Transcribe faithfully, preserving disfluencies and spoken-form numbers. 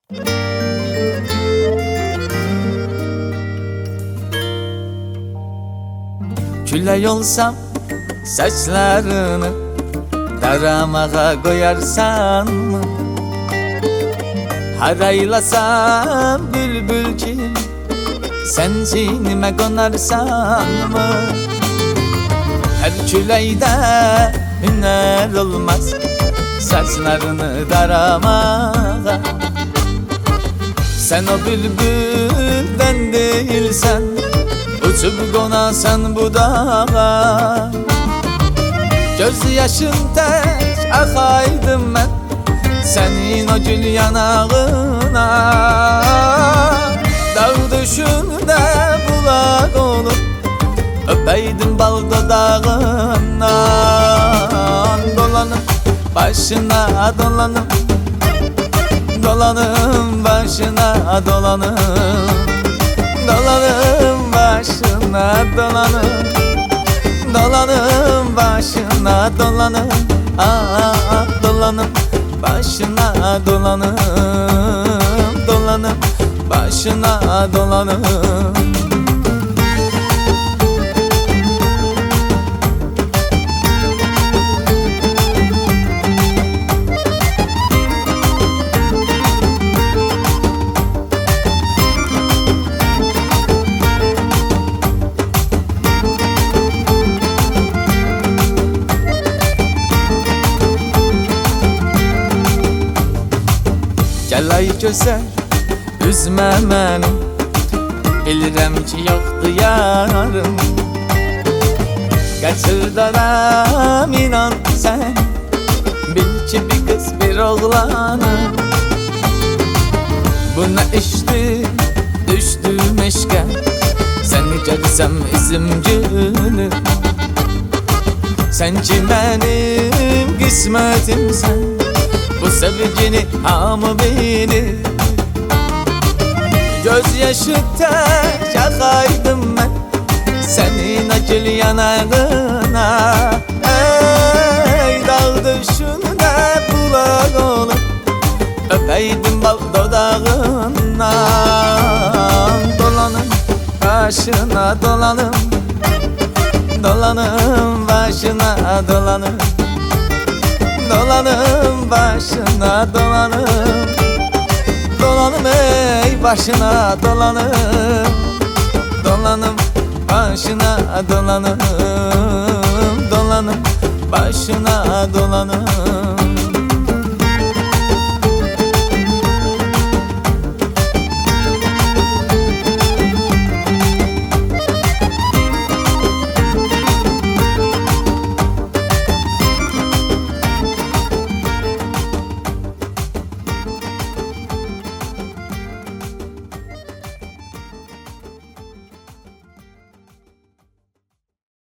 Külək olsam saçlarını daramağa koyarsanmı? Haraylasam bülbül kim sen sinime konarsanmı? Her küləkdə hüner olmaz saçlarını daramağa. Sen o bülbülden değilsen uçup konasan bu dağa. Göz yaşın tek akaydım ben senin o gül yanağına. Dağ düşünde bulak olup öpeydim bal dudağından. Dolanıp başına dolanıp, dolanım başına dolanım, dolanım başına dolanım, dolanım başına dolanım, aa dolanım başına dolanım, dolanım başına dolanım. Gel ay gözəl, üzmə məni, bilirəm ki yoxdur yarım. Qaçırdaram inan sən, bil ki bir qız bir oğlanım. Bu nə işdir, düşdüm eşqə, səni görsəm üzüm gülür. Sən ki mənim qismətimsən, bu sevgini hamı bilir. Göz yaşı tek yakaydım ben senin acil yanağına. Ey dağ düşünde bulak olup öpeydim bal dudağından. Dolanım başına dolanım, dolanım başına dolanım, dolanım başına dolanım, dolanım ey başına dolanım, dolanım başına dolanım, dolanım başına dolanım.